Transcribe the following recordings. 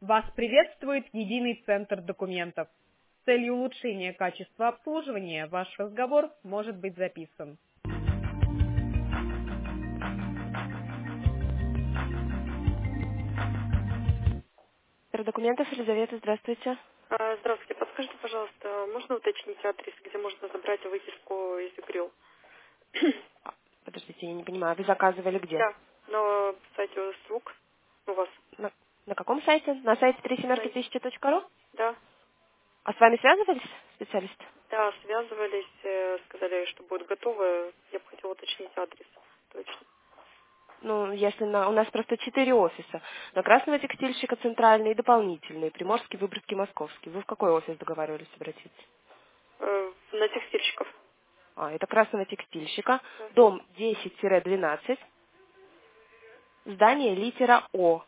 Вас приветствует единый центр документов. С целью улучшения качества обслуживания ваш разговор может быть записан. Центр документов, Елизавета, здравствуйте. Здравствуйте. Подскажите, пожалуйста, можно уточнить адрес, где можно забрать выписку из ИГРЮ? Подождите, я не понимаю, вы заказывали где? Да, на сайте СВУК у вас. На каком сайте? На сайте На- 371000.ru? Да, А с вами связывались специалисты? да, связывались, сказали, что будет готово. Я бы хотела уточнить адрес. Точно. Ну, если у нас просто 4 офиса. На Красного текстильщика центральный и дополнительный. Приморский, Выборгский, Московский. Вы в какой офис договаривались обратиться? На текстильщиков. Это Красного текстильщика. Да. Дом 10-12. Здание литера О.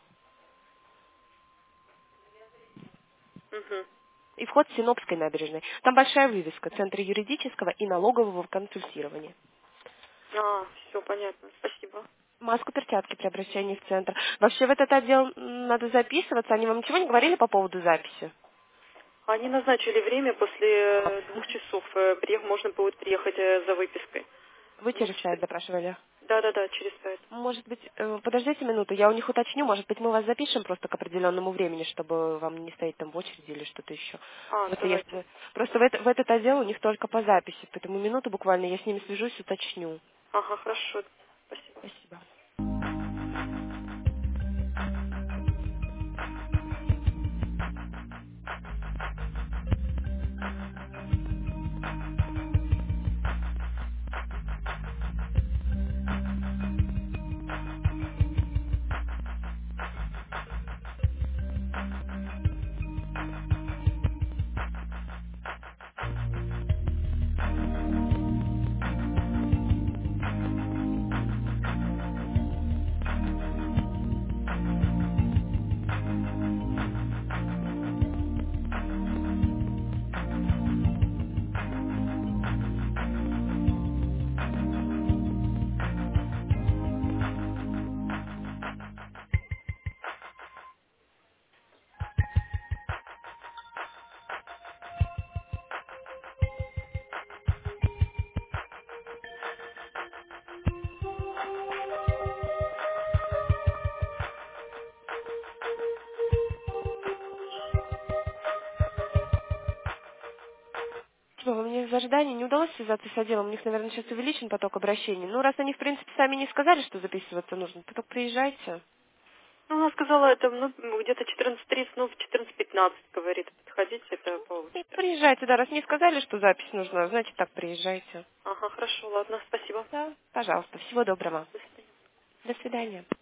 Угу. И вход с Синопской набережной. Там большая вывеска. Центр юридического и налогового консультирования. Все понятно. Спасибо. Маску, перчатки при обращении в центр. Вообще в этот отдел надо записываться. Они вам ничего не говорили по поводу записи? Они назначили время после 2 часов. Можно будет приехать за выпиской. Вы через сайт запрашивали? Да, через сайт. Может быть, подождите минуту, я у них уточню, может быть, мы вас запишем просто к определенному времени, чтобы вам не стоять там в очереди или что-то еще. Просто Давайте. если просто в этот отдел у них только по записи, поэтому минуту буквально я с ними свяжусь, уточню. Ага, хорошо. Спасибо. Спасибо. Типа, мне в ожидании не удалось связаться с отделом, у них, наверное, сейчас увеличен поток обращений. Ну, раз они, в принципе, сами не сказали, что записываться нужно, то только приезжайте. Она сказала, это где-то 14:30, в 14:15, говорит. Подходите, это Ну, получится. приезжайте, да, раз не сказали, что запись нужна, значит, так приезжайте. Ага, хорошо, ладно, спасибо. Да, пожалуйста, всего доброго. До свидания. До свидания.